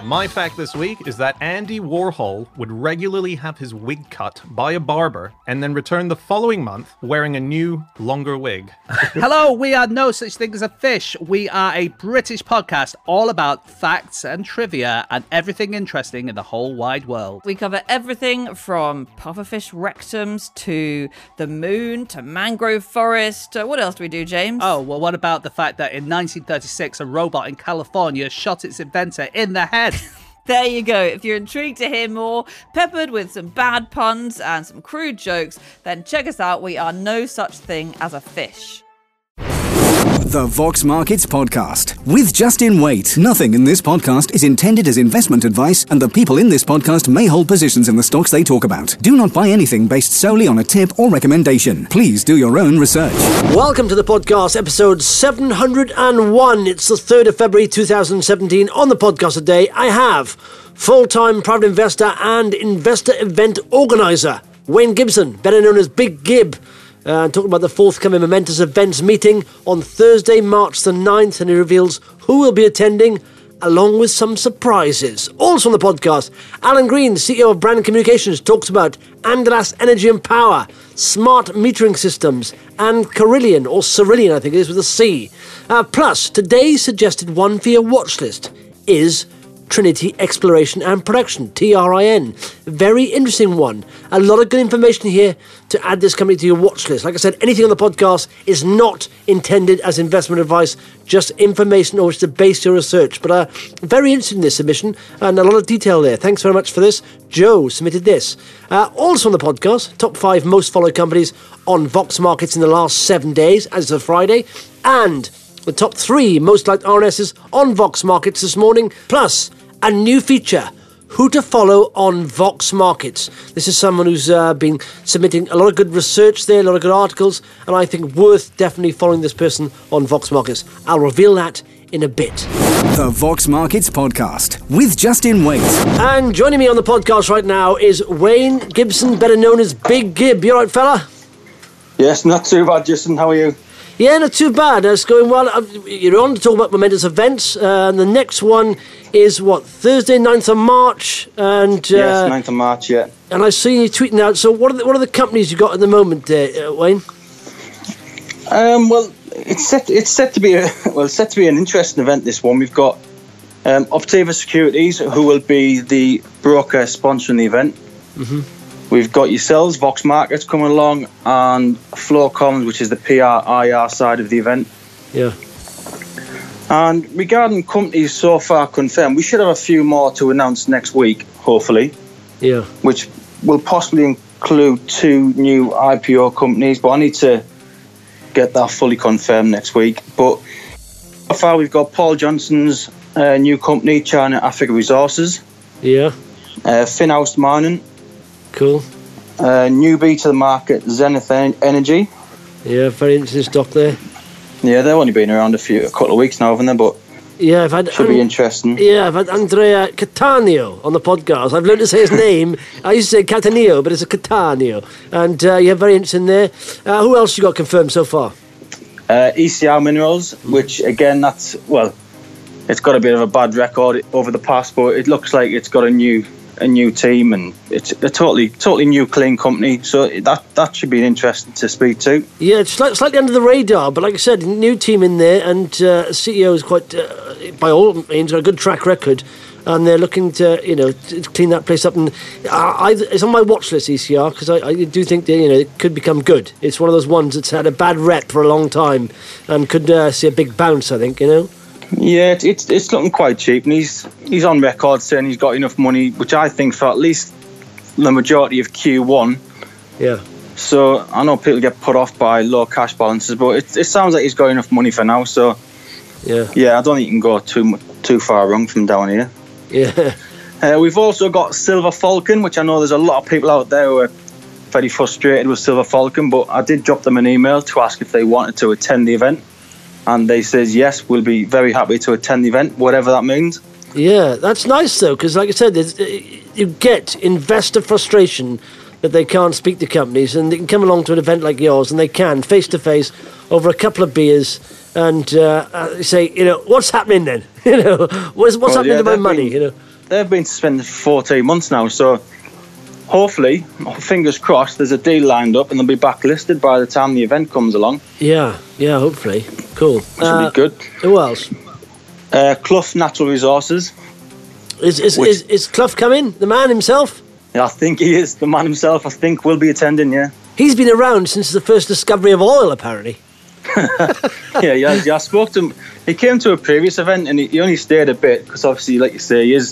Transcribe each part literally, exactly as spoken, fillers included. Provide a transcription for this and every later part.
My fact this week is that Andy Warhol would regularly have his wig cut by a barber and then return the following month wearing a new, longer wig. Hello, we are No Such Thing as a Fish. We are a British podcast all about facts and trivia and everything interesting in the whole wide world. We cover everything from pufferfish rectums to the moon to mangrove forest. Uh, what else do we do, James? Oh, well, what about the fact that in nineteen thirty-six, a robot in California shot its inventor in the head? There you go. If you're intrigued to hear more, peppered with some bad puns and some crude jokes, then check us out. We are no such thing as a fish. The Vox Markets Podcast with Justin Waite. Nothing in this podcast is intended as investment advice, and the people in this podcast may hold positions in the stocks they talk about. Do not buy anything based solely on a tip or recommendation. Please do your own research. Welcome to the podcast, episode seven hundred one. It's the third of February two thousand seventeen. On the podcast today, I have full-time private investor and investor event organizer, Wayne Gibson, better known as Big Gib. Uh, talking about the forthcoming Momentous Events meeting on Thursday, March the ninth, and he reveals who will be attending, along with some surprises. Also on the podcast, Alan Green, C E O of Brand Communications, talks about Andras Energy and Power, smart metering systems, and Carillion, or Cerillion, I think it is, with a C. Uh, plus, today's suggested one for your watch list is Trinity Exploration and Production, T R I N. Very interesting one. A lot of good information here to add this company to your watch list. Like I said, anything on the podcast is not intended as investment advice, just information on which to base your research. But uh, very interested in this submission and a lot of detail there. Thanks very much for this. Joe submitted this. Uh, also on the podcast, top five most followed companies on Vox Markets in the last seven days, as of Friday, and the top three most liked R N Ss on Vox Markets this morning, plus a new feature, who to follow on Vox Markets. This is someone who's uh, been submitting a lot of good research there, a lot of good articles, and I think worth definitely following this person on Vox Markets. I'll reveal that in a bit. The Vox Markets Podcast with Justin Waite. And joining me on the podcast right now is Wayne Gibson, better known as Big Gib. You all right, fella? Yes, not too bad, Justin. How are you? Yeah, not too bad. It's going well. You're on to talk about momentous events. Uh, and the next one is, what, Thursday, ninth of March? And, uh, yes, ninth of March, yeah. And I see you tweeting out. So what are the, what are the companies you got at the moment, uh, Wayne? Um, well, it's set, it's set to be a, well, it's set to be an interesting event, this one. We've got um, Optiva Securities, who will be the broker sponsoring the event. Mm-hmm. We've got yourselves, Vox Markets, coming along, and Flow Commons, which is the P R I R side of the event. Yeah. And regarding companies so far confirmed, we should have a few more to announce next week, hopefully. Yeah. Which will possibly include two new I P O companies, but I need to get that fully confirmed next week. But so far, we've got Paul Johnson's uh, new company, China Africa Resources. Yeah. Uh, Finhouse Mining. Cool. Uh, newbie to the market, Zenith Energy. Yeah, very interesting stock there. Yeah, they've only been around a few, a couple of weeks now, haven't they? But yeah, I've had should um, be interesting. Yeah, I've had Andrea Cattaneo on the podcast. I've learned to say his name. I used to say Cattaneo, but it's a Cattaneo. And uh, yeah, very interesting there. Uh, who else you got confirmed so far? Uh, E C R Minerals, which again, that's well, it's got a bit of a bad record over the past, but it looks like it's got a new. a new team, and it's a totally totally new clean company, so that that should be interesting to speak to. Yeah, it's slightly, slightly under the radar, but like I said, new team in there, and uh, C E O is quite uh, by all means got a good track record, and they're looking to you know to clean that place up, and I, I, it's on my watch list, E C R, because I, I do think that you know it could become good. It's one of those ones that's had a bad rep for a long time and could uh, see a big bounce, I think, you know. Yeah, it's, it's it's looking quite cheap, and he's he's on record saying he's got enough money, which I think for at least the majority of Q one. Yeah. So I know people get put off by low cash balances, but it, it sounds like he's got enough money for now. So yeah, yeah, I don't think you can go too too far wrong from down here. Yeah. Uh, we've also got Silver Falcon, which I know there's a lot of people out there who are very frustrated with Silver Falcon, but I did drop them an email to ask if they wanted to attend the event. And they says, yes, we'll be very happy to attend the event, whatever that means. Yeah, that's nice, though, because like I said, you get investor frustration that they can't speak to companies, and they can come along to an event like yours, and they can, face-to-face, over a couple of beers, and uh, say, you know, what's happening then? you know, what's, what's well, happening yeah, to my been, money, you know? they've been suspended for fourteen months now. So hopefully, fingers crossed, there's a deal lined up and they'll be backlisted by the time the event comes along. Yeah, yeah, hopefully. Cool. Which will be good. Who else? Uh, Clough Natural Resources. Is is, Which- is is Clough coming? The man himself? Yeah, I think he is. The man himself, I think, will be attending, yeah. He's been around since the first discovery of oil, apparently. yeah, yeah, yeah, I spoke to him. He came to a previous event and he, he only stayed a bit because obviously, like you say, he is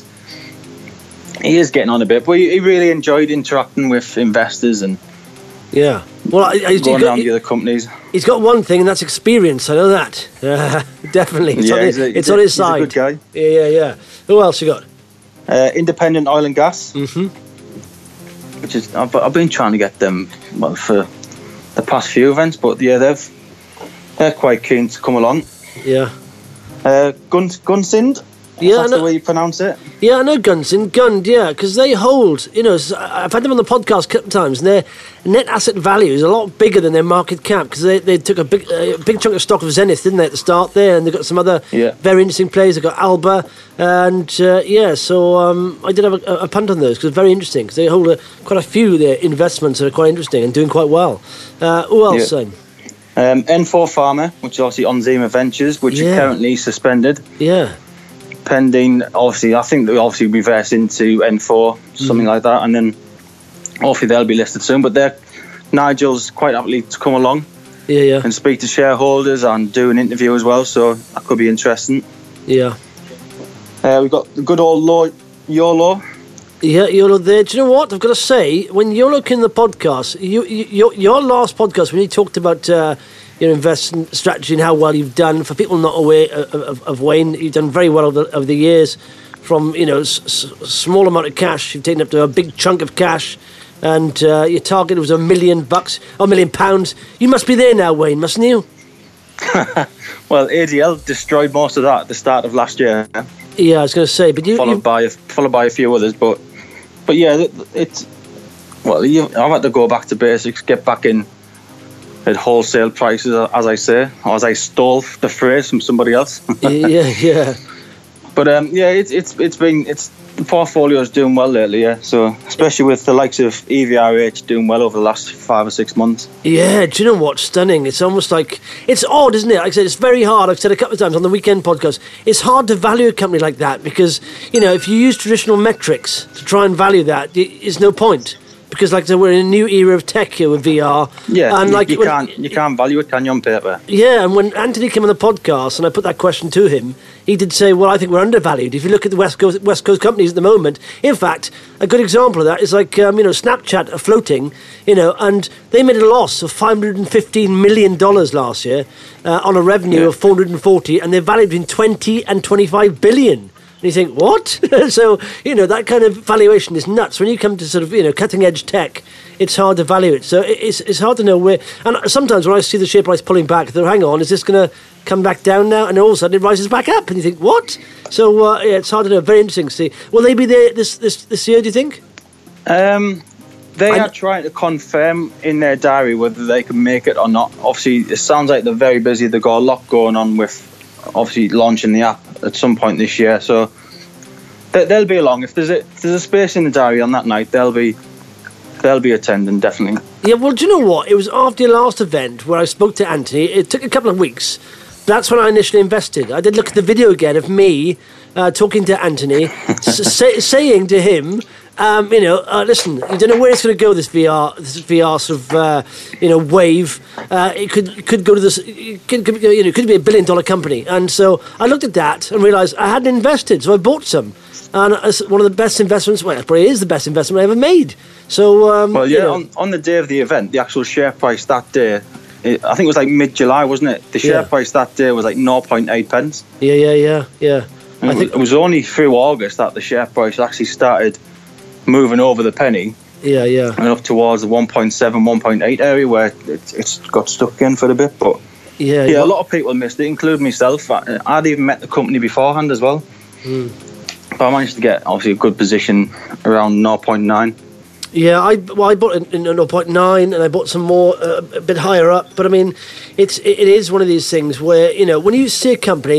he is getting on a bit. But he, he really enjoyed interacting with investors and Yeah. Well, I, I, he's, going got, around the other companies. he's got one thing, and that's experience. I know that. Uh, definitely. It's, Yeah, on, his, he's a- it's he's on a- his he's a side. good guy. Yeah, yeah, yeah. Who else you got? Uh, Independent Oil and Gas, Mm-hmm. which is I've, I've been trying to get them well, for the past few events, but yeah, they've they're quite keen to come along. Yeah. Uh, Gun Gunsind, Yeah, that's I the know, way you pronounce it. yeah, I know Gunson. Gund, yeah, because they hold, you know, s- I've had them on the podcast a couple of times, and their net asset value is a lot bigger than their market cap, because they, they took a big uh, big chunk of stock of Zenith, didn't they, at the start there, and they've got some other Yeah. very interesting players. They've got Alba, and uh, yeah, so um, I did have a, a punt on those, because it's very interesting, because they hold a, quite a few of their investments that are quite interesting and doing quite well. Uh, who else, Yeah. Simon? Um, N four Pharma, which is obviously Onzima Ventures, which Yeah. are currently suspended. Yeah. Pending, obviously, I think they'll obviously reverse into N four, something like that, and then hopefully they'll be listed soon. But they're Nigel's quite happily to come along Yeah, yeah, and speak to shareholders and do an interview as well, so that could be interesting. yeah. Uh, we've got the good old Law, YOLO. Yeah, YOLO there. Do you know what? I've got to say, when YOLO came in the podcast, you, you, your, your last podcast, when you talked about uh, your investment strategy and how well you've done, for people not aware of, of, of Wayne, you've done very well over the, over the years. From, you know, s- s- small amount of cash, you've taken up to a big chunk of cash, and uh, your target was a million bucks, or a million pounds. You must be there now, Wayne, mustn't you? Well, A D L destroyed most of that at the start of last year, Yeah, I was going to say, but you... followed you by a, followed by a few others. But but yeah, it- it's well, you, I've had to go back to basics, get back in at wholesale prices, as I say, or as I stole the phrase from somebody else. yeah, yeah. But um, yeah, it's it's it's been it's the portfolio is doing well lately, yeah. So especially with the likes of E V R H doing well over the last five or six months. Yeah, do you know what? Stunning. It's almost like, it's odd, isn't it? Like I said, it's very hard. I've said a couple of times on the weekend podcast, it's hard to value a company like that because, you know, if you use traditional metrics to try and value that, y- it's no point. Because, like I said, we're in a new era of tech here with V R. Yeah, and you, like you when- can't you can't value it, can you, on paper? Yeah, and when Anthony came on the podcast and I put that question to him, he did say, well, I think we're undervalued. If you look at the West Coast, West Coast companies at the moment, in fact, a good example of that is like, um, you know, Snapchat are floating, you know, and they made a loss of five hundred fifteen million dollars last year uh, on a revenue Yeah. of four hundred forty, and they're valued between twenty and twenty-five billion. And you think, what? So, you know, that kind of valuation is nuts. When you come to sort of, you know, cutting edge tech, it's hard to value it. So it- it's it's hard to know where. And sometimes when I see the share price pulling back, they're, hang on, is this going to come back down now? And all of a sudden it rises back up. And you think, what? So, uh, yeah, it's hard to know. Very interesting to see. Will they be there this, this, this year, do you think? Um, they I- are trying to confirm in their diary whether they can make it or not. Obviously, it sounds like they're very busy. They've got a lot going on with obviously launching the app at some point this year. So they, they'll be along. If there's a if there's a space in the diary on that night, they'll be they'll be attending definitely. Yeah, well, do you know what? It was after your last event where I spoke to Anthony. It took a couple of weeks. That's when I initially invested. I did look at the video again of me uh, talking to Anthony, s- say, saying to him, um, you know, uh, listen, you don't know where it's going to go. This V R, this V R sort of, uh, you know, wave. Uh, it could it could go to this. It could, could, you know, it could be a billion dollar company. And so I looked at that and realised I hadn't invested, so I bought some. And it's one of the best investments. Well, it probably is the best investment I ever made. So, um, Well, you yeah, know, on, on the day of the event, the actual share price that day, it, I think it was like mid-July, wasn't it? The share Yeah. price that day was like zero point eight pence. yeah, yeah, yeah, yeah. And I it, think was, it was only through August that the share price actually started moving over the penny Yeah, yeah, and up towards the one point seven, one point eight area where it, it's got stuck in for a bit. But yeah. yeah, a well, lot of people missed it, including myself. I, I'd even met the company beforehand as well. Hmm. But I managed to get obviously a good position around zero point nine. Yeah, I well, I bought in, in zero point nine, and I bought some more uh, a bit higher up. But I mean, it's it, it is one of these things where, you know, when you see a company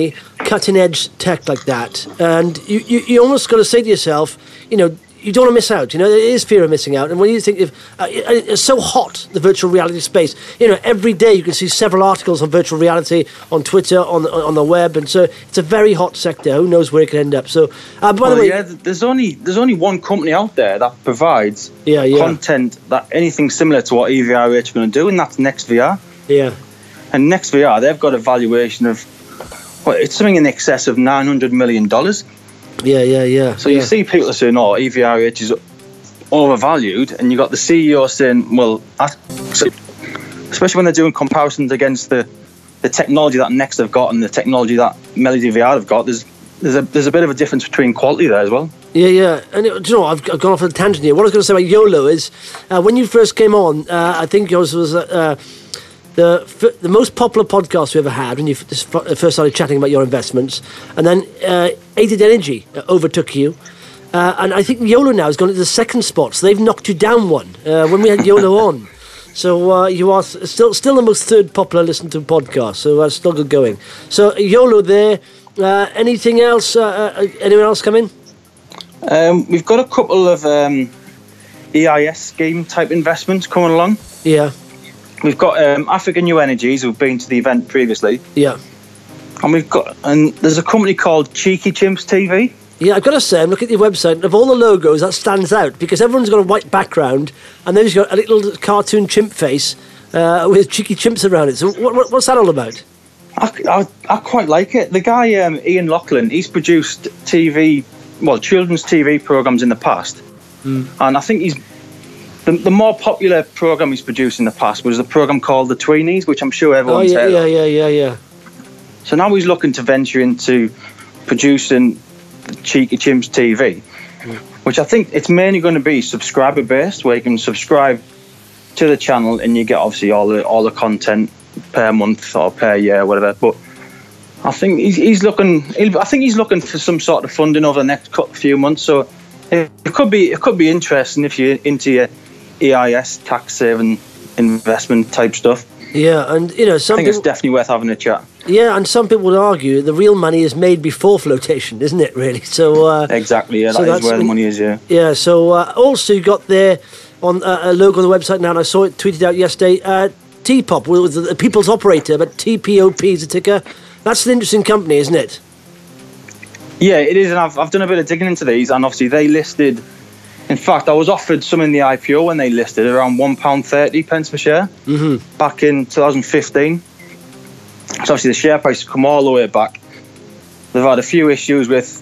cutting edge tech like that, and you, you, you almost got to say to yourself, you know, you don't want to miss out. You know, there is fear of missing out. And when you think of, uh, it's so hot, the virtual reality space. You know, every day you can see several articles on virtual reality on Twitter, on on the web, and so it's a very hot sector. Who knows where it could end up? So, uh, by well, the way, yeah, there's only there's only one company out there that provides yeah, yeah. content that anything similar to what E V R H are going to do, and that's NextVR. Yeah. And NextVR, they've got a valuation of, well, it's something in excess of nine hundred million dollars. Yeah, yeah, yeah. So yeah. you see people saying, oh, E V R H is overvalued, and you got the C E O saying, well, I, especially when they're doing comparisons against the, the technology that Next have got and the technology that Melody V R have got, there's there's a there's a bit of a difference between quality there as well. Yeah, yeah. And it, do you know, I've, I've gone off on a tangent here. What I was going to say about YOLO is, uh, when you first came on, uh, I think yours was uh, the f- the most popular podcast we ever had when you f- first started chatting about your investments, and then uh, Aided Energy uh, overtook you. Uh, and I think YOLO now has gone to the second spot, so they've knocked you down one uh, when we had YOLO on. So uh, you are still still the most third popular listened to podcast, so that's still good going. So YOLO there. Uh, anything else? Uh, uh, anyone else come in? Um, we've got a couple of um, E I S scheme type investments coming along. Yeah. We've got um, Africa New Energies, who've been to the event previously. Yeah. And we've got, and there's a company called Cheeky Chimps T V. Yeah, I've got to say, I'm looking at your website, and of all the logos, that stands out, because everyone's got a white background, and then you've got a little cartoon chimp face uh, with cheeky chimps around it. So what, what, what's that all about? I, I, I quite like it. The guy, um, Ian Lachlan, he's produced T V, well, children's T V programmes in the past. Mm. And I think he's, the, the more popular programme he's produced in the past was the programme called The Tweenies, which I'm sure everyone's oh, yeah, heard yeah, of. yeah, yeah, yeah. So now he's looking to venture into producing Cheeky Chimps T V, mm. which I think it's mainly going to be subscriber based, where you can subscribe to the channel and you get obviously all the all the content per month or per year, whatever. But I think he's, he's looking. He'll, I think he's looking for some sort of funding over the next couple, few months. So it, it could be it could be interesting if you're into your E I S tax saving investment type stuff. Yeah, and you know, some I think people, it's definitely worth having a chat. Yeah, and some people would argue the real money is made before flotation, isn't it? Really? So uh, exactly. Yeah, so that is where the money is. Yeah. Yeah. So uh, also you got there on uh, a logo on the website now, and I saw it tweeted out yesterday. Uh, T P O P was the People's Operator, but T P O P is a ticker. That's an interesting company, isn't it? Yeah, it is, and I've I've done a bit of digging into these, and obviously they listed. In fact, I was offered some in the I P O when they listed around one pound thirty pence per share mm-hmm. back in two thousand fifteen. So obviously the share price has come all the way back. They've had a few issues with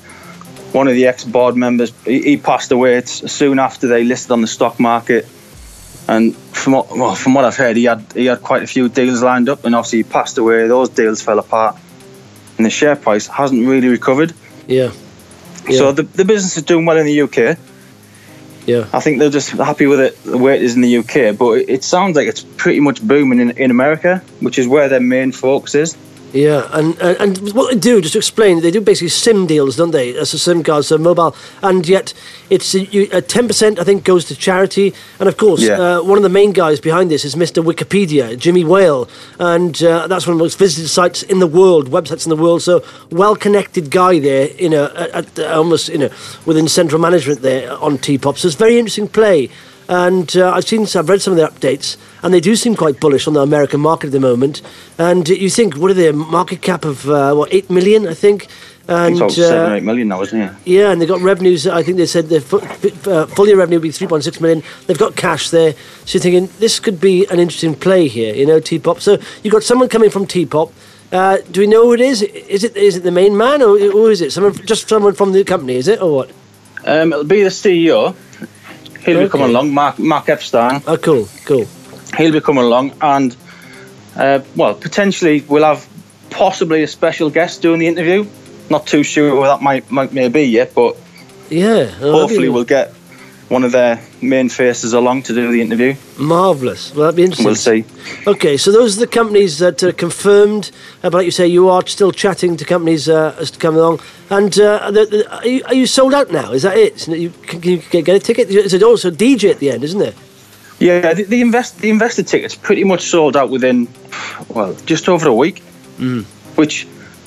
one of the ex-board members. He, he passed away soon after they listed on the stock market. And from what, well, from what I've heard, he had he had quite a few deals lined up, and obviously he passed away. Those deals fell apart, and the share price hasn't really recovered. Yeah. yeah. So the the business is doing well in the U K. Yeah. I think they're just happy with it the way it is in the U K, but it, it sounds like it's pretty much booming in, in America, which is where their main focus is. Yeah, and, and and what they do, just to explain, they do basically SIM deals, don't they? As a SIM card, so mobile, and yet it's a ten percent, I think, goes to charity. And of course, yeah. uh, one of the main guys behind this is Mister Wikipedia, Jimmy Whale, and uh, that's one of the most visited sites in the world, websites in the world. So well-connected guy there, you know, at, at almost you know within central management there on T P O P. So it's a very interesting play. And uh, I've seen, I've read some of their updates, and they do seem quite bullish on the American market at the moment. And you think, what are they, a market cap of uh, what eight million, I think? And, I think it's about seven or eight million now, isn't it? Yeah, and they've got revenues. I think they said their fu- uh, full year revenue will be three point six million. They've got cash there, so you're thinking this could be an interesting play here, you know, T P O P. So you've got someone coming from T P O P. Uh, do we know who it is? Is it is it the main man, or who is it? Someone, just someone from the company, is it, or what? Um, it'll be the C E O. He'll Okay. be coming along, Mark Mark Epstein. Oh, cool, cool. He'll be coming along, and uh, well, potentially we'll have possibly a special guest doing the interview. Not too sure what that might, might may be yet, but Yeah. oh, hopefully that'd be we'll get one of their main faces along to do the interview. marvellous. Well, that'd be interesting. We'll see. Okay, so those are the companies that are confirmed. Uh, but like you say, you are still chatting to companies uh, as to come along. And uh, the, the, are, you, are you sold out now? Is that it? So you, can, can you get, get a ticket? There's also D J at the end, isn't there? Yeah, the, the invest the investor tickets pretty much sold out within well just over a week, Mm. which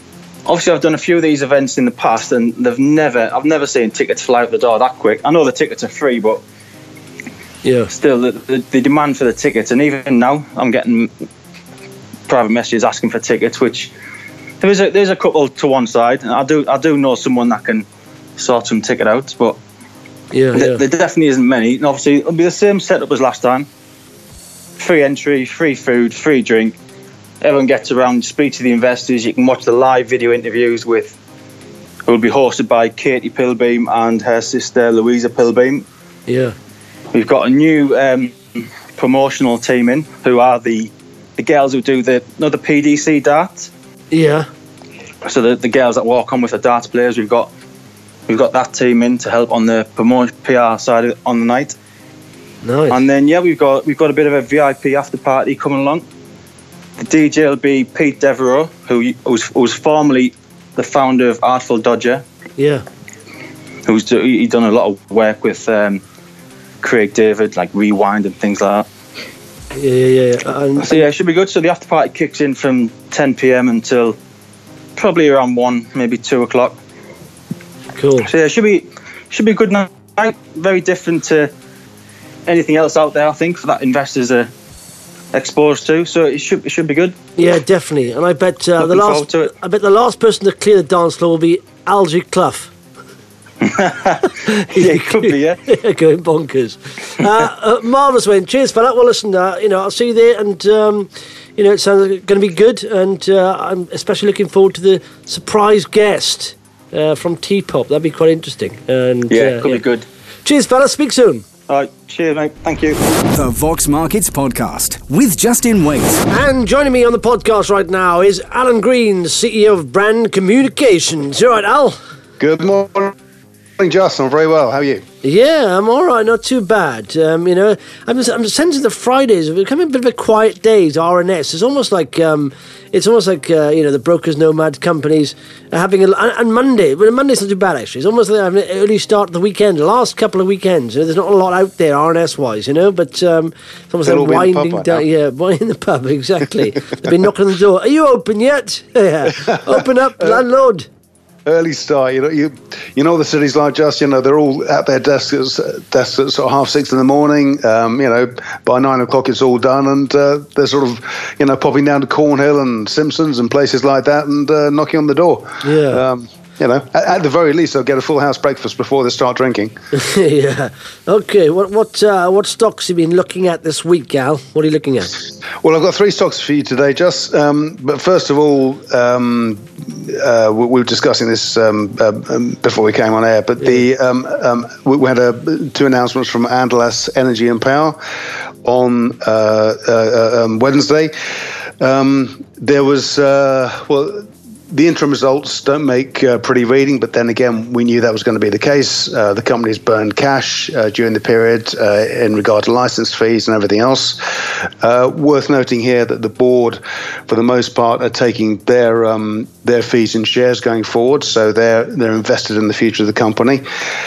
obviously I've done a few of these events in the past, and they've never, I've never seen tickets fly out the door that quick. I know the tickets are free, but Yeah. still, the, the, the demand for the tickets, and even now, I'm getting private messages asking for tickets, which there's a there's a couple to one side, and I do I do know someone that can sort some ticket out, but Yeah, th- yeah. there definitely isn't many. And obviously, it'll be the same setup as last time: free entry, free food, free drink. Everyone gets around, speak to the investors. You can watch the live video interviews with, who will be hosted by Katie Pilbeam and her sister Louisa Pilbeam. Yeah. We've got a new um, promotional team in, who are the the girls who do the you know, the P D C darts. Yeah. So the, the girls that walk on with the darts players, we've got we've got that team in to help on the promotion P R side of it on the night. Nice. And then yeah, we've got we've got a bit of a V I P after party coming along. The D J will be Pete Devereaux, who who's, who's formerly the founder of Artful Dodger. Yeah. Who's do, he done a lot of work with um, Craig David, like Rewind and things like that. Yeah, yeah, yeah. And, So yeah, it should be good. So the after party kicks in from ten p.m. until probably around one, maybe two o'clock. cool. So yeah, it should be should be a good night. Very different to anything else out there, I think, for that investors are exposed to. So it should it should be good. Yeah, definitely. And I bet uh, the Looking last forward to it. I bet the last person to clear the dance floor will be Algie Clough. Yeah, it could be. Yeah. Going bonkers. Uh, uh, marvellous, Wayne. Cheers for that. Well, listen, uh, you know, I'll see you there, and um, you know, it sounds like going to be good, and uh, I'm especially looking forward to the surprise guest uh, from T-Pop. That'd be quite interesting. And Yeah, uh, it could be good. Cheers, fella. Speak soon. All right, cheers, mate. Thank you. The Vox Markets Podcast with Justin Waite. And joining me on the podcast right now is Alan Green, C E O of Brand Communications. You all right, Al? Good morning, Justin. I'm very well. How are you? Yeah, I'm all right. Not too bad. Um, you know, I'm just, I'm just sensing the Fridays are becoming a bit of a quiet days. R N S. It's almost like um, it's almost like uh, you know, the brokers, nomad companies are having a and, and Monday. Well, Monday's not too bad actually. It's almost like having an early start of the weekend. The last couple of weekends, you know, there's not a lot out there R N S wise, you know. But um, it's almost They'll like all be in the pub winding right down. now. Yeah, winding the pub exactly. They've been knocking on the door. Are you open yet? Yeah, open up, landlord. Early start. You know, you you know the city's like just. You know, they're all at their desks, desks at sort of half six in the morning. Um, you know, by nine o'clock it's all done, and uh, they're sort of, you know, popping down to Cornhill and Simpsons and places like that, and uh, knocking on the door. Yeah. Um, you know, at, at the very least, they'll get a full house breakfast before they start drinking. Yeah. Okay. What what uh, what stocks have you been looking at this week, Gal? What are you looking at? Well, I've got three stocks for you today, Just. Um, but first of all, um, uh, we, we were discussing this um, uh, um, before we came on air. But the um, um, we, we had a, two announcements from Andalas Energy and Power on uh, uh, um, Wednesday. Um, there was uh, well. The interim results don't make uh, pretty reading, but then again, we knew that was going to be the case. Uh, the companies burned cash uh, during the period uh, in regard to license fees and everything else. Uh, worth noting here that the board, for the most part, are taking their um, their fees in shares going forward, so they're they're invested in the future of the company.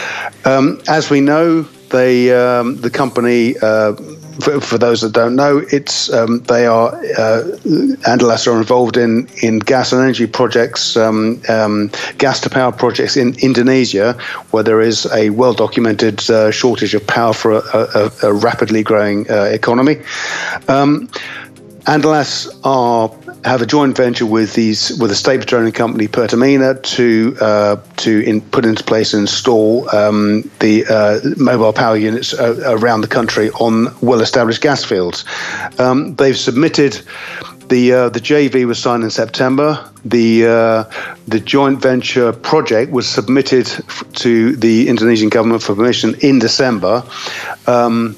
Um, as we know, they um, the company. Uh, For, for those that don't know, it's um, they are uh, Andalas are involved in, in gas and energy projects, um, um, gas to power projects in Indonesia, where there is a well documented uh, shortage of power for a, a, a rapidly growing uh, economy. Um, Andalas are have a joint venture with these with a state petroleum company, Pertamina, to uh, to in, put into place and install um, the uh, mobile power units uh, around the country on well-established gas fields. Um, they've submitted. The uh, the J V was signed in September. The uh, the joint venture project was submitted f- to the Indonesian government for permission in December. Um,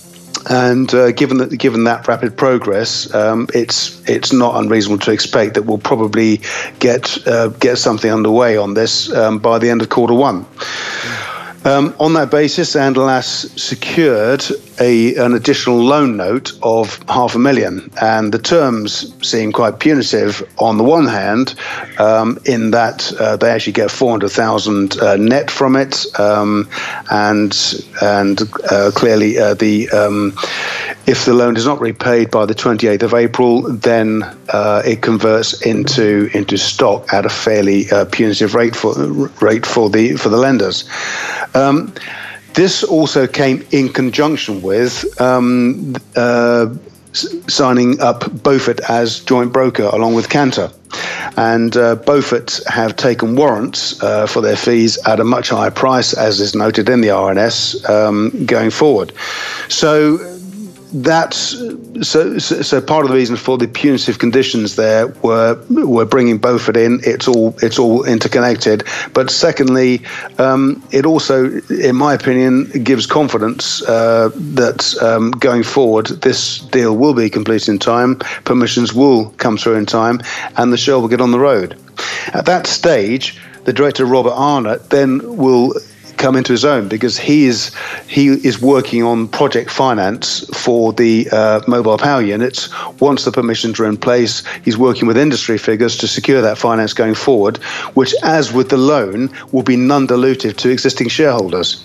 And uh, given that given that rapid progress, um, it's it's not unreasonable to expect that we'll probably get uh, get something underway on this um, by the end of quarter one. Um, on that basis, Andalas secured a an additional loan note of half a million, and the terms seem quite punitive on the one hand, um, in that uh, they actually get four hundred thousand uh, net from it, um, and and uh, clearly uh, the um, if the loan is not repaid by the twenty-eighth of April, then uh, it converts into into stock at a fairly uh, punitive rate for rate for the for the lenders. Um, this also came in conjunction with um, uh, s- signing up Beaufort as joint broker along with Cantor. And uh, Beaufort have taken warrants uh, for their fees at a much higher price, as is noted in the R N S, um, going forward. So that's so, so. So part of the reason for the punitive conditions there were were bringing Beaufort in. It's all it's all interconnected. But secondly, um, it also, in my opinion, gives confidence uh, that um, going forward, this deal will be completed in time. Permissions will come through in time, and the show will get on the road. At that stage, the director Robert Arnott then will come into his own, because he is he is working on project finance for the uh, mobile power units. Once the permissions are in place, he's working with industry figures to secure that finance going forward, which, as with the loan, will be non-dilutive to existing shareholders.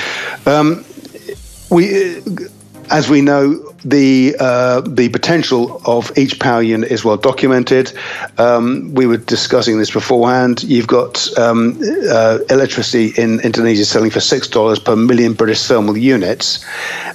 Um, we, as we know, the uh, the potential of each power unit is well documented. Um, we were discussing this beforehand. You've got um, uh, electricity in Indonesia selling for six dollars per million British thermal units,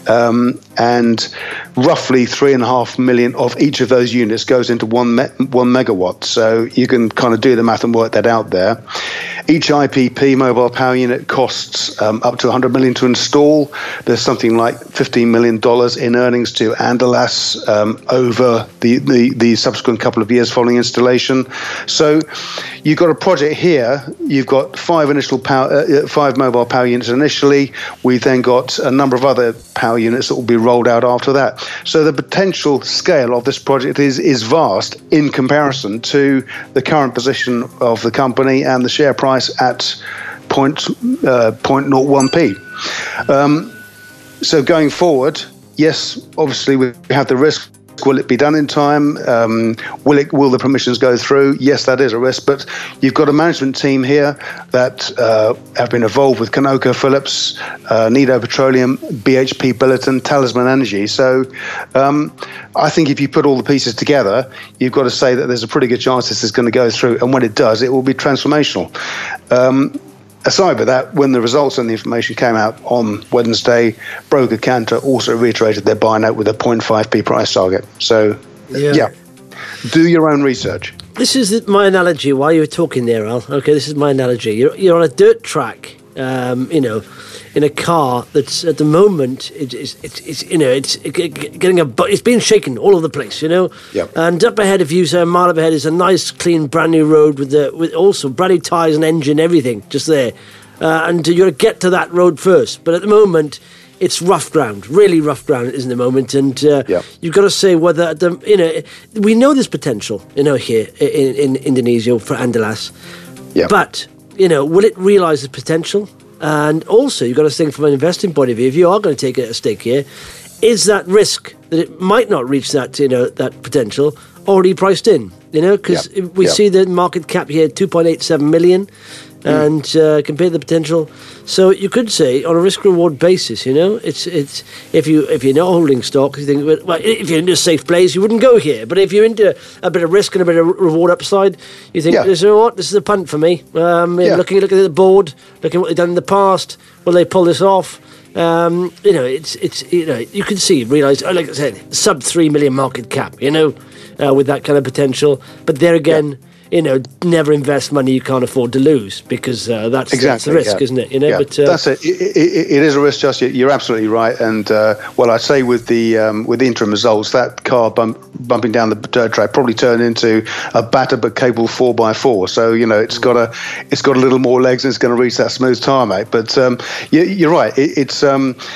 um, and roughly three and a half million of each of those units goes into one me- one megawatt. So you can kind of do the math and work that out there. Each I P P mobile power unit costs um, up to one hundred million dollars to install. There's something like fifteen million dollars in earnings to Andalas um, over the, the, the subsequent couple of years following installation. So you've got a project here. You've got five initial power, uh, five mobile power units initially. We've then got a number of other power units that will be rolled out after that. So the potential scale of this project is is vast in comparison to the current position of the company and the share price at point uh, point zero one p. Um, so going forward, yes, obviously we have the risk. Will it be done in time? Um, will it? Will the permissions go through? Yes, that is a risk. But you've got a management team here that uh, have been involved with ConocoPhillips, uh, Nido Petroleum, B H P Billiton, Talisman Energy. So um, I think if you put all the pieces together, you've got to say that there's a pretty good chance this is going to go through. And when it does, it will be transformational. Um, Aside with that, when the results and the information came out on Wednesday, broker Cantor also reiterated their buy note with a zero point five p price target. So, yeah. yeah, do your own research. This is my analogy while you were talking there, Al. Okay, this is my analogy. You're, you're on a dirt track, um, you know, in a car that's at the moment, it, it's, it's, it's, you know, it's getting a, it's being shaken all over the place, you know. Yep. And up ahead of you, so a mile up ahead, is a nice, clean, brand new road with the with also brand new tyres and engine, everything just there. Uh, and you got to get to that road first. But at the moment, it's rough ground, really rough ground, isn't the moment. And uh, yep. you've got to say whether the, you know, we know there's potential, you know, here in, in Indonesia for Andalas. Yep. But you know, will it realise the potential? And also, you've got to think from an investing point of view, if you are going to take a stake here, is that risk that it might not reach that, you know, that potential already priced in? You know, because yep. we yep. see the market cap here, two point eight seven million, mm. and uh, compared to the potential. So you could say, on a risk-reward basis, you know, it's it's if you if you're not holding stock, you think, well, if you're into a safe place, you wouldn't go here. But if you're into a bit of risk and a bit of reward upside, you think, yeah. you know what, this is a punt for me. Um, yeah. Looking looking at the board, looking at what they've done in the past, will they pull this off? Um, you know, it's it's you know, you can see, realise, oh, like I said, sub three million market cap, you know, uh, with that kind of potential. But there again. Yeah. You know, never invest money you can't afford to lose, because uh, that's, exactly, that's the risk, yeah. isn't it? You know, yeah. but uh, that's it. It, it. It is a risk, Just you're absolutely right. And uh, well, I'd say with the um, with the interim results, that car bump, bumping down the dirt track probably turned into a battered but capable four by four. So you know, it's got a it's got a little more legs and it's going to reach that smooth tarmac. But um, you, you're right. It, it's um,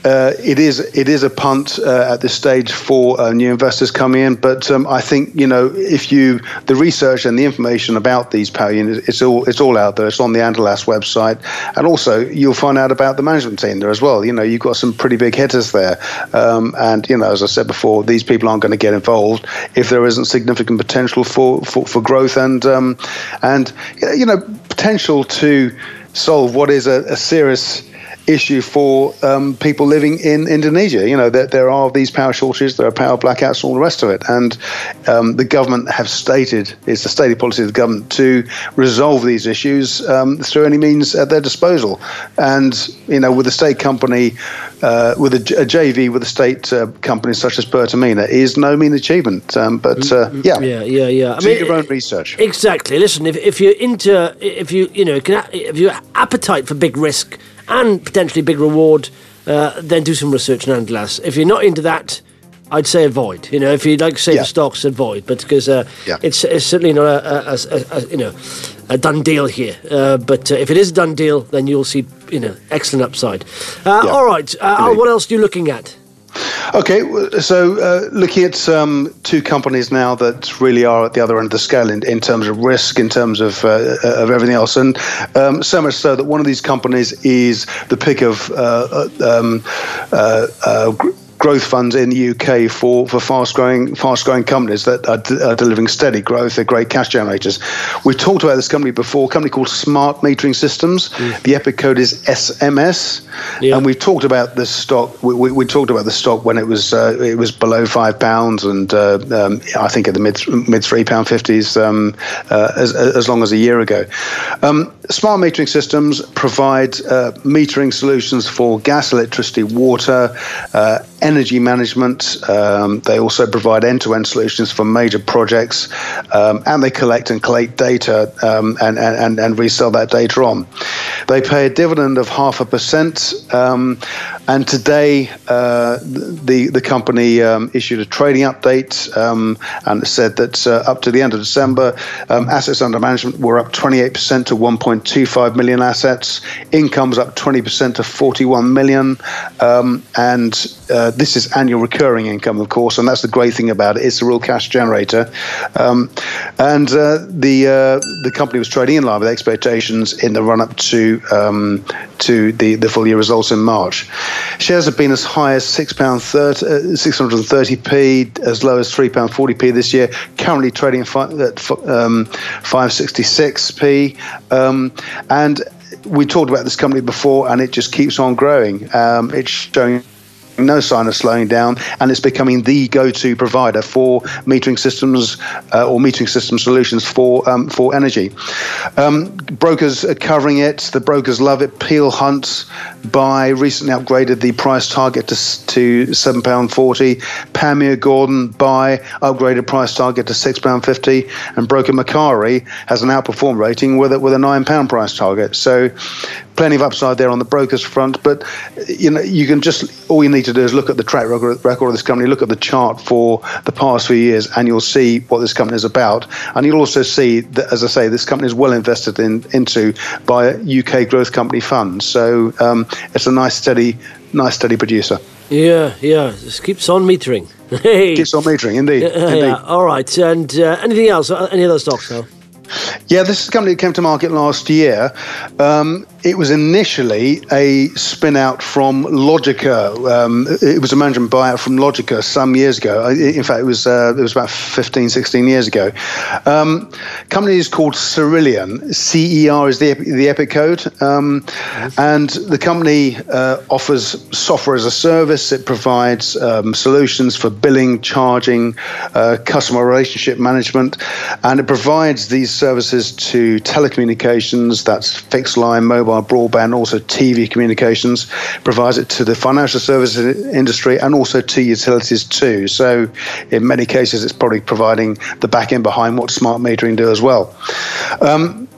uh, it is it is a punt uh, at this stage for uh, new investors coming in. But um, I think, you know, if you the research and the information about these power units, it's all it's all out there. It's on the Andalas website, and also you'll find out about the management team there as well. You know, you've got some pretty big hitters there, um, and you know, as I said before, these people aren't going to get involved if there isn't significant potential for for, for growth and um, and you know, potential to solve what is a, a serious issue for um, people living in Indonesia. You know, that there, there are these power shortages, there are power blackouts, all the rest of it. And um, the government have stated, it's the stated policy of the government to resolve these issues um, through any means at their disposal. And, you know, with a state company, uh, with a, a J V with a state uh, company such as Pertamina is no mean achievement. Um, but, uh, yeah. Yeah, yeah, yeah. I Do mean, your own research. Exactly. Listen, if, if you're into, if you, you know, can, if your appetite for big risk and potentially big reward, uh, then do some research in Andalas. If you're not into that, I'd say avoid. You know, if you'd like to save yeah. the stocks, avoid. But because uh, yeah. it's, it's certainly not a, a, a, a you know a done deal here. Uh, but uh, if it is a done deal, then you'll see you know excellent upside. Uh, Yeah. All right, uh, Al, what else are you looking at? Okay, so uh, looking at um, two companies now that really are at the other end of the scale in, in terms of risk, in terms of uh, of everything else, and um, so much so that one of these companies is the pick of uh, um, uh, uh, gr- growth funds in the U K for, for fast-growing fast-growing companies that are, d- are delivering steady growth. They're great cash generators. We've talked about this company before, a company called Smart Metering Systems. Mm. The EPIC code is S M S. Yeah. And we talked about this stock. We, we, we talked about the stock when it was uh, it was below five pounds, and uh, um, I think at the mid mid three pound fifties um, uh, as as long as a year ago. Um, Smart Metering Systems provide uh, metering solutions for gas, electricity, water, uh, energy management. Um, they also provide end-to-end solutions for major projects, um, and they collect and collate data um, and, and, and resell that data on. They pay a dividend of half a percent, um, and today uh, the the company um, issued a trading update um, and said that uh, up to the end of December, um, assets under management were up twenty-eight percent to one point two five million assets. Income's up twenty percent to forty-one million, um, and uh, this is annual recurring income, of course, and that's the great thing about it. It's a real cash generator, um, and uh, the uh, the company was trading in line with expectations in the run up to um, to the, the full year results in March. Shares have been as high as six pounds six hundred thirty p, as low as three pounds forty p this year. Currently trading at um, five sixty-six p, um, and we talked about this company before, and it just keeps on growing. Um, it's showing no sign of slowing down, and it's becoming the go-to provider for metering systems uh, or metering system solutions for um, for energy. Um, brokers are covering it. The brokers love it. Peel Hunt Buy recently upgraded the price target to to seven pound forty. Panmure Gordon Buy upgraded price target to six pound fifty, and broker Macquarie has an outperform rating with it with a nine pound price target. So plenty of upside there on the brokers front, but you know, you can just all you need to do is look at the track record, record of this company, look at the chart for the past few years, and you'll see what this company is about. And you'll also see that, as I say, this company is well invested in into by a U K growth company fund. So um, it's a nice, steady, nice, steady producer. Yeah, yeah, just keeps on metering. Hey. Keeps on metering, indeed. Uh, indeed. Yeah. All right, and uh, anything else? Any other stocks now? Yeah, this is a company that came to market last year. Um, it was initially a spin out from Logica. Um, it was a management buyout from Logica some years ago. In fact, it was uh, it was about fifteen, sixteen years ago. Um, company is called Cerillion. C E R is the the EPIC code, um, yes. And the company uh, offers software as a service. It provides um, solutions for billing, charging, uh, customer relationship management, and it provides these services to telecommunications, that's fixed line, mobile, broadband, also T V communications, provides it to the financial services industry and also to utilities too. So in many cases, it's probably providing the back end behind what smart metering do as well. Um,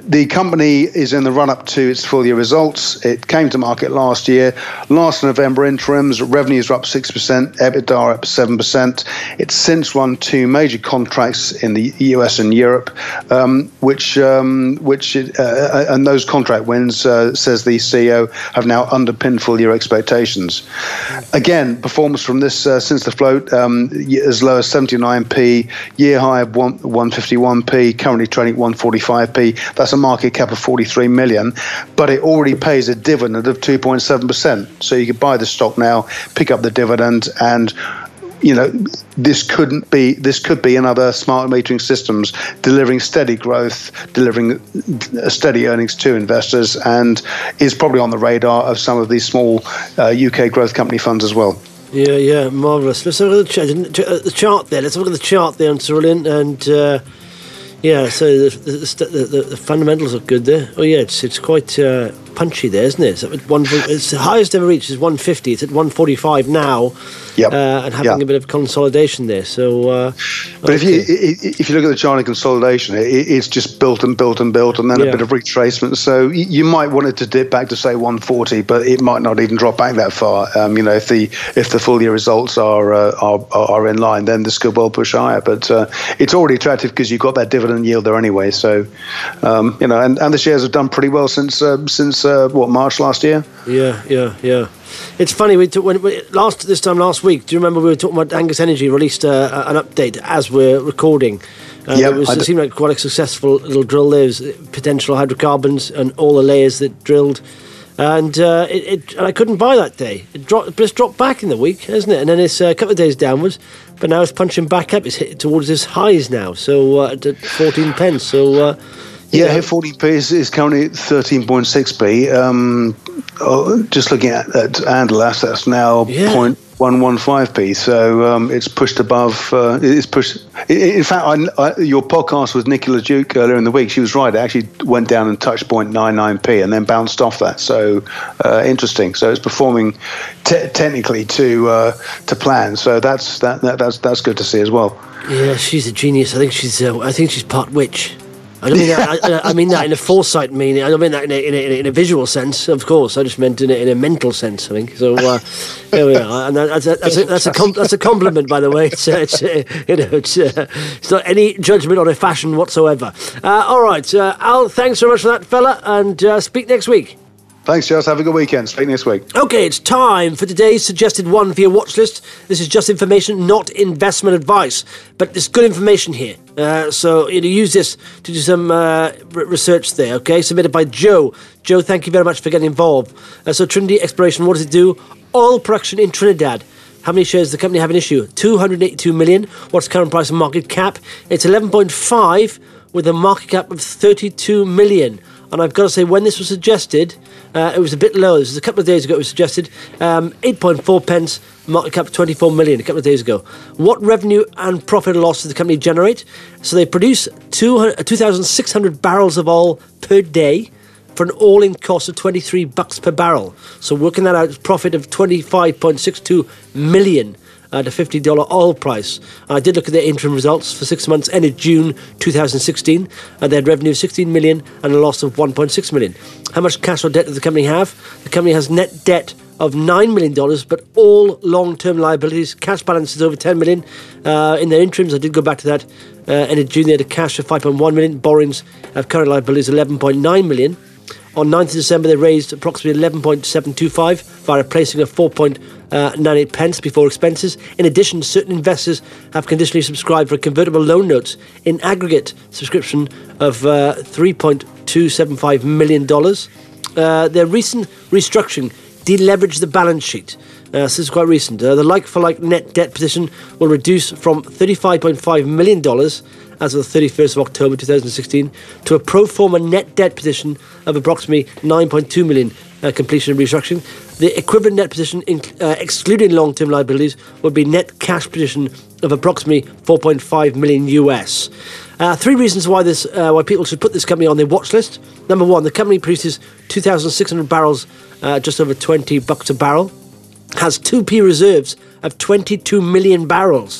the company is in the run-up to its full-year results. It came to market last year. Last November interims, revenues are up six percent, EBITDA up seven percent. It's since won two major contracts in the U S and Europe, um, which um, which it, uh, and those contract wins, uh, says the C E O, have now underpinned full-year expectations. Again, performance from this uh, since the float, um, as low as seventy-nine p, year high of one fifty-one p, currently trading one forty-five p. That's a market cap of forty-three million, but it already pays a dividend of two point seven percent. So you could buy the stock now, pick up the dividend, and you know, this couldn't be. This could be another smart metering systems delivering steady growth, delivering steady earnings to investors, and is probably on the radar of some of these small uh, U K growth company funds as well. Yeah, yeah, marvellous. Let's have a look at the chart there. Let's have a look at the chart there on Cerulean, and uh, yeah, so the the, the the the fundamentals are good there. Oh yeah, it's it's quite uh, punchy there, isn't it? It's, at one, it's the highest ever reached is one fifty. It's at one forty-five now. Yep. Uh, and having yep. a bit of consolidation there. So, uh, but okay. if you if you look at the China consolidation, it, it's just built and built and built, and then yeah. a bit of retracement. So you might want it to dip back to say one forty, but it might not even drop back that far. Um, you know, if the if the full year results are uh, are are in line, then this could well push higher. But uh, it's already attractive because you've got that dividend yield there anyway. So um, you know, and, and the shares have done pretty well since uh, since uh, what March last year. Yeah, yeah, yeah. It's funny, we took, when we, last this time last week, do you remember we were talking about Angus Energy released uh, an update as we're recording? Uh, yep, it, was, it seemed like quite a successful little drill. There's potential hydrocarbons and all the layers that drilled. And, uh, it, it, and I couldn't buy that day. It dropped, just dropped back in the week, hasn't it? And then it's uh, a couple of days downwards. But now it's punching back up. It's hit towards its highs now, so uh, at fourteen pence. So... Uh, Yeah, here forty p is, is currently at thirteen point six p. Um, oh, just looking at, at Andalas, that's now Yeah. zero point one one five p. So um, it's pushed above. Uh, it's pushed. In fact, I, I, your podcast with Nicola Duke earlier in the week, she was right. It actually went down and touched zero point nine nine p and then bounced off that. So uh, interesting. So it's performing te- technically to uh, to plan. So that's that, that that's that's good to see as well. Yeah, she's a genius. I think she's. Uh, I think she's part witch. I don't mean that. I, I mean that in a foresight meaning. I don't mean that in a, in a, in a visual sense. Of course, I just meant in a, in a mental sense. I think so. Uh, there we are, and that's a, that's a, that's a, com- that's a compliment, by the way. It's, uh, it's uh, you know, it's, uh, it's not any judgment on a fashion whatsoever. Uh, all right, uh, Al. Thanks very much for that, fella, and uh, speak next week. Thanks, Jess. Have a good weekend. Speak next week. Okay, it's time for today's suggested one for your watch list. This is just information, not investment advice, but there's good information here. Uh, so you know, use this to do some uh, r- research there, okay? Submitted by Joe. Joe, thank you very much for getting involved. Uh, so Trinity Exploration, what does it do? Oil production in Trinidad. How many shares does the company have in issue? two hundred eighty-two million. What's the current price and market cap? It's eleven point five with a market cap of thirty-two million. And I've got to say, when this was suggested, uh, it was a bit low. This was a couple of days ago. It was suggested um, eight point four pence, market cap twenty-four million a couple of days ago. What revenue and profit or loss does the company generate? So they produce two thousand six hundred barrels of oil per day for an all-in cost of twenty-three bucks per barrel. So working that out, profit of twenty-five point six two million. At a fifty dollars oil price. I did look at their interim results for six months ended June two thousand sixteen. And they had revenue of sixteen million and a loss of one point six million. How much cash or debt does the company have? The company has net debt of nine million dollars, but all long-term liabilities. Cash balance is over ten million dollars. Uh, in their interims, I did go back to that. Uh, ended June, they had a cash of five point one million dollars. Borrowings have current liabilities eleven point nine million dollars. On ninth of December, they raised approximately eleven point seven two five via a placing of four point nine eight pence before expenses. In addition, certain investors have conditionally subscribed for a convertible loan notes in aggregate subscription of uh, three point two seven five million dollars. Uh, their recent restructuring deleveraged the balance sheet. Uh, so this is quite recent. Uh, the like-for-like net debt position will reduce from thirty-five point five million dollars as of the thirty-first of October two thousand sixteen to a pro forma net debt position of approximately nine point two million dollars uh, completion of restructuring. The equivalent net position, in, uh, excluding long-term liabilities, would be net cash position of approximately four point five million U S. Uh, three reasons why this, uh, why people should put this company on their watch list. Number one, the company produces two thousand six hundred barrels, uh, just over twenty bucks a barrel, has two P reserves of twenty-two million barrels.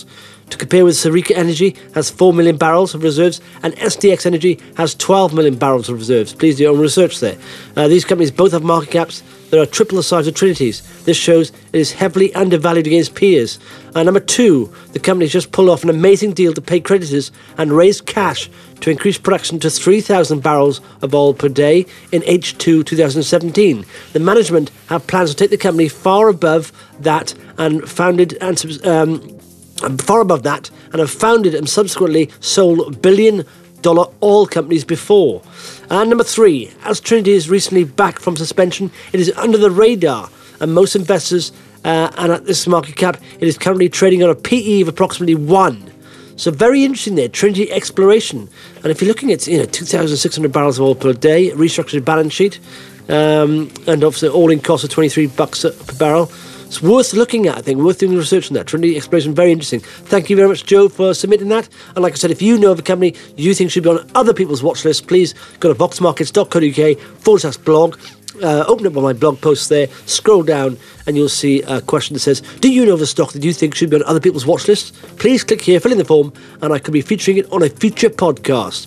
To compare with, Sarika Energy has four million barrels of reserves and S D X Energy has twelve million barrels of reserves. Please do your own research there. Uh, these companies both have market caps that are triple the size of Trinity's. This shows it is heavily undervalued against peers. Uh, number two, the company's just pulled off an amazing deal to pay creditors and raise cash to increase production to three thousand barrels of oil per day in H two twenty seventeen. The management have plans to take the company far above that and founded and um, far above that and have founded and subsequently sold billion dollar oil companies before. And number three, as Trinity is recently back from suspension, it is under the radar and most investors uh, and at this market cap, it is currently trading on a P E of approximately one. So very interesting there, Trinity Exploration. And if you're looking at, you know, two thousand six hundred barrels of oil per day, restructured balance sheet, um, and obviously all-in cost of twenty-three bucks per barrel, it's worth looking at, I think, worth doing research on that. Trinity Exploration, very interesting. Thank you very much, Joe, for submitting that. And like I said, if you know of a company you think should be on other people's watch list, please go to voxmarkets.co.uk forward slash blog. Uh, open up one of my blog posts there, scroll down, and you'll see a question that says, do you know of a stock that you think should be on other people's watch lists? Please click here, fill in the form, and I could be featuring it on a future podcast.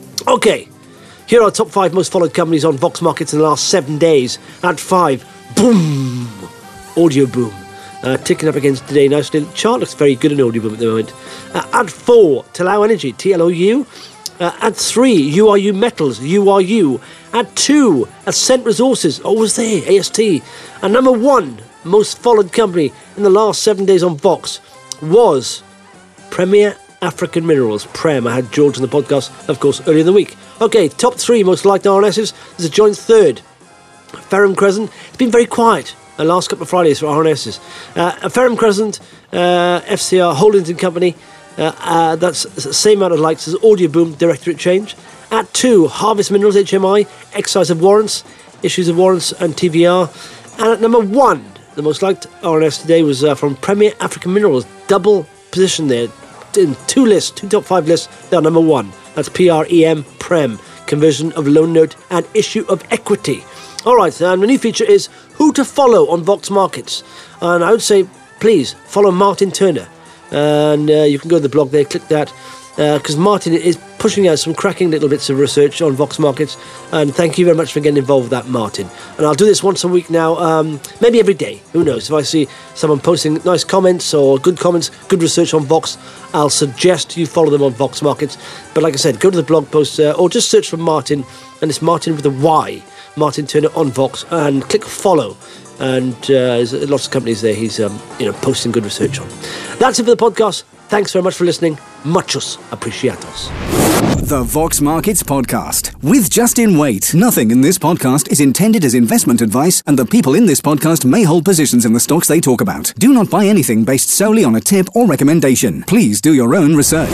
Okay, here are top five most followed companies on Vox Markets in the last seven days. At five, boom, Audio Boom. Uh, ticking up against today nicely. The chart looks very good in Audio Boom at the moment. Uh, at four, Talau Energy, T L O U. Uh, at three, U R U Metals, U R U. At two, Ascent Resources, always there, A S T. And number one, most followed company in the last seven days on Vox was Premier African Minerals, Prem. I had George on the podcast, of course, earlier in the week. Okay, top three most liked R N Ss. There's a joint third. Ferrum Crescent. It's been very quiet the last couple of Fridays for R N Ss. Uh, Ferrum Crescent, uh, F C R Holdings and Company. Uh, uh, that's the same amount of likes as Audio Boom, Directorate Change. At two, Harvest Minerals, H M I, Exercise of Warrants, Issues of Warrants and T V R. And at number one, the most liked R N S today was uh, from Premier African Minerals. Double position there. In two lists, two top five lists, they're number one. That's P R E M, Prem, conversion of loan note and issue of equity. All right, and the new feature is who to follow on Vox Markets. And I would say, please, follow Martin Turner. And uh, you can go to the blog there, click that, because uh, Martin is pushing out some cracking little bits of research on Vox Markets, and thank you very much for getting involved with that, Martin. And I'll do this once a week now, um, maybe every day, who knows. If I see someone posting nice comments or good comments, good research on Vox, I'll suggest you follow them on Vox Markets. But like I said, go to the blog post uh, or just search for Martin, and it's Martin with a Y, Martin Turner on Vox, and click follow. And uh, there's lots of companies there he's um, you know, posting good research on. That's it for the podcast. Thanks very much for listening. Muchos apreciados. The Vox Markets Podcast with Justin Waite. Nothing in this podcast is intended as investment advice, and the people in this podcast may hold positions in the stocks they talk about. Do not buy anything based solely on a tip or recommendation. Please do your own research.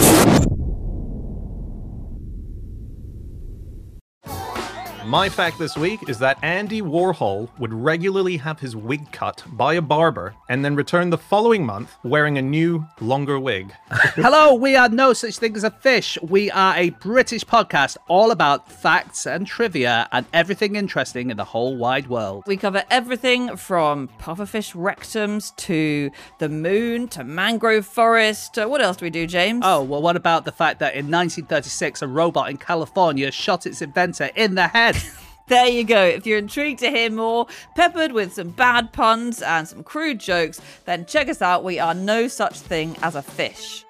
My fact this week is that Andy Warhol would regularly have his wig cut by a barber and then return the following month wearing a new, longer wig. Hello, we are No Such Thing as a Fish. We are a British podcast all about facts and trivia and everything interesting in the whole wide world. We cover everything from pufferfish rectums to the moon to mangrove forest. Uh, what else do we do, James? Oh, well, what about the fact that in nineteen thirty-six, a robot in California shot its inventor in the head? There you go. If you're intrigued to hear more, peppered with some bad puns and some crude jokes, then check us out. We are No Such Thing as a Fish.